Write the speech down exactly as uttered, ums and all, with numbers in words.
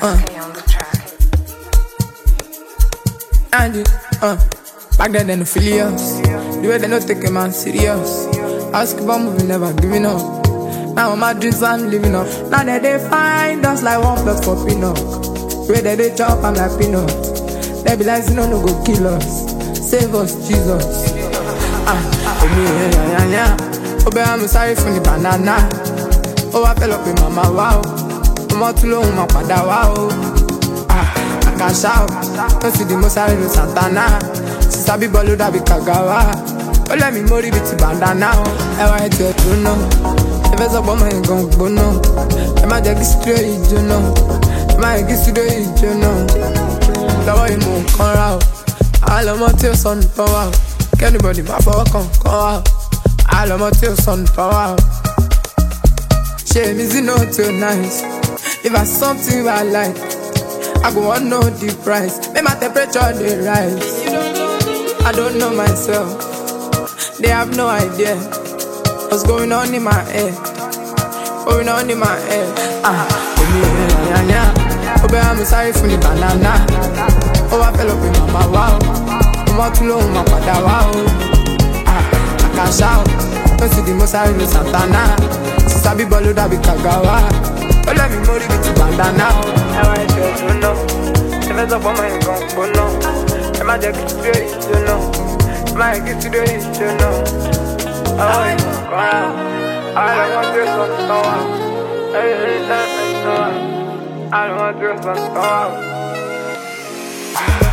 uh. And it, uh. Back then they no feel us. The way they no take a man serious. Ask about moving, never giving up. Now all my dreams I'm living up. Now that they find us like one blood for peanut. The way that they chop I'm like peanut. They be like, no, no, go kill us. Save us, Jesus. Ah, oh me, yeah, yeah, yeah. Oh, baby, I'm sorry for the banana. Oh, I fell up with mama, wow. I'm out too long, my father, wow. Ah, I can shout. Don't see the most I know Santana. Sister be bolu da be kagawa. Oh, let me mori with the bandana. I want to do no. If I saw my gun, go no. I might just straight, you know. I might get straight, you know. The way you move, come out. I love my tail, son, power. Can anybody my power come, come out? I love my tail, son, power. Shame is not too nice. If I something I like, I go on know the price. Make my temperature they rise. I don't know myself. They have no idea what's going on in my head. Going on in my head. Ah, oh me, yeah, yeah, yeah. Oh, baby, I'm sorry for the banana. Oh, I fell up with mama, wow. I'm out too long, my father, wow. Ah, I can shout. Don't see the most I know Santana. Sister be bolu da be kagawa. Oh, let me mori with the bandana. I want to do no. If I talk about my gun, go no. I might just straight, you know. I might get straight, you know. I don't want to do something so out. I don't want to do something so out.